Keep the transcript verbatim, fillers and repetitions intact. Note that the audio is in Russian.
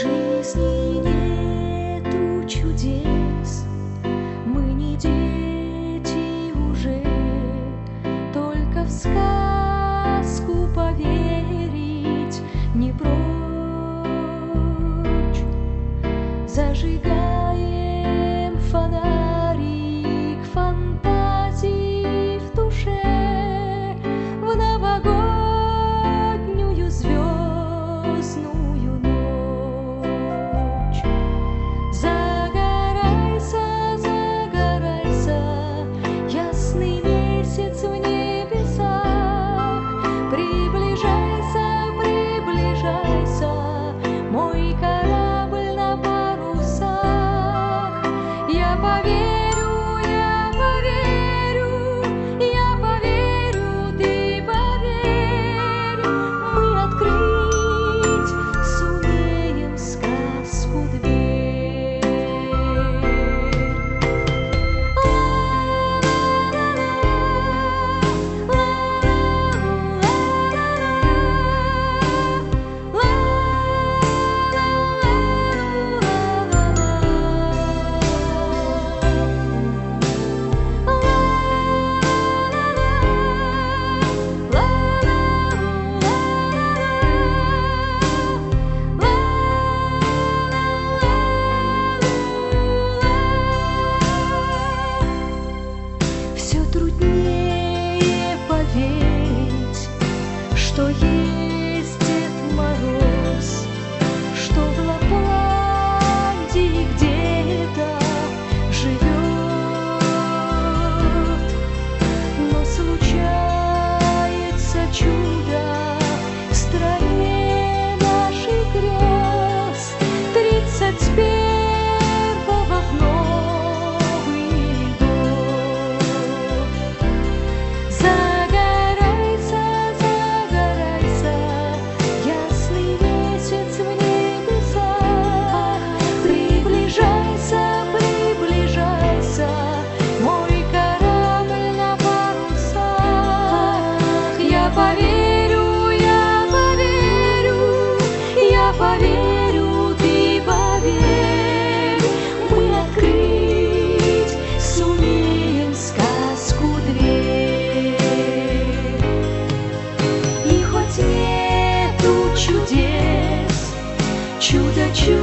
жизни нету чудес, мы не дети уже, только в сказку поверить не прочь. Зажигаем фонарик фантазии в душе, в новогоднюю звездную ночь. Загорайся, загорайся, ясный месяц в небесах. Приближайся, приближайся, мой корабль на парусах. Я поверю, я поверю, я поверю, ты поверь, мы открыть сумеем сказку дверь. Все труднее поверить, что есть Дед Мороз, что в Лапландии где-то живет. Но случается чудо в стране наших грез. Тридцать первого в Новый год. Загорайся, загорайся, ясный месяц в небесах. Приближайся, приближайся, мой корабль на парусах. Я поверю, я поверю, я поверю, ты поверь, мы открыть сумеем сказку дверь. И хоть нету чудес, чудо чудо